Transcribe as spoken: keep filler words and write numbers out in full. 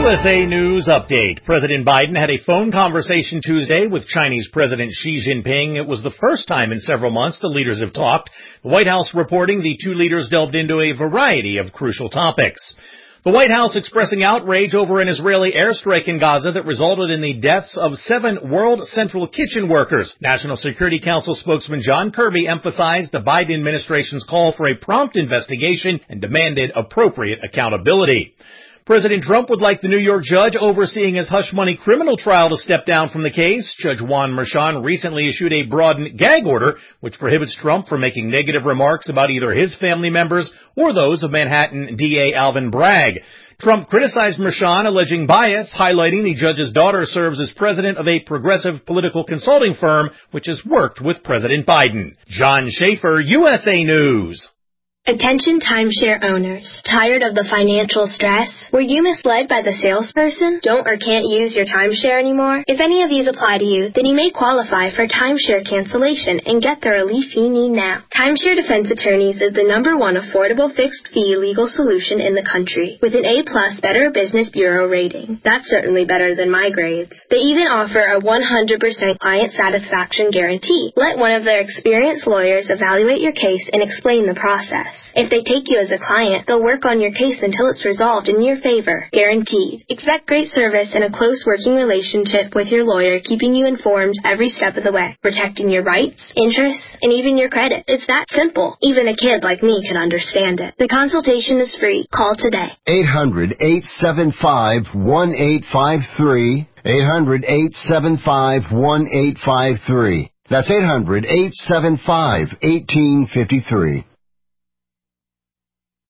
U S A News Update. President Biden had a phone conversation Tuesday with Chinese President Xi Jinping. It was the first time in several months the leaders have talked. The White House reporting the two leaders delved into a variety of crucial topics. The White House expressing outrage over an Israeli airstrike in Gaza that resulted in the deaths of seven World Central Kitchen workers. National Security Council spokesman John Kirby emphasized the Biden administration's call for a prompt investigation and demanded appropriate accountability. President Trump would like the New York judge overseeing his hush money criminal trial to step down from the case. Judge Juan Merchan recently issued a broadened gag order which prohibits Trump from making negative remarks about either his family members or those of Manhattan D A Alvin Bragg. Trump criticized Merchan, alleging bias, highlighting the judge's daughter serves as president of a progressive political consulting firm which has worked with President Biden. John Schaefer, U S A News. Attention timeshare owners. Tired of the financial stress? Were you misled by the salesperson? Don't or can't use your timeshare anymore? If any of these apply to you, then you may qualify for timeshare cancellation and get the relief you need now. Timeshare Defense Attorneys is the number one affordable fixed-fee legal solution in the country, with an A-plus Better Business Bureau rating. That's certainly better than my grades. They even offer a one hundred percent client satisfaction guarantee. Let one of their experienced lawyers evaluate your case and explain the process. If they take you as a client, they'll work on your case until it's resolved in your favor. Guaranteed. Expect great service and a close working relationship with your lawyer, keeping you informed every step of the way, protecting your rights, interests, and even your credit. It's that simple. Even a kid like me can understand it. The consultation is free. Call today. eight hundred, eight seven five, one eight five three. eight hundred, eight seven five, one eight five three. That's eight hundred, eight seven five, one eight five three.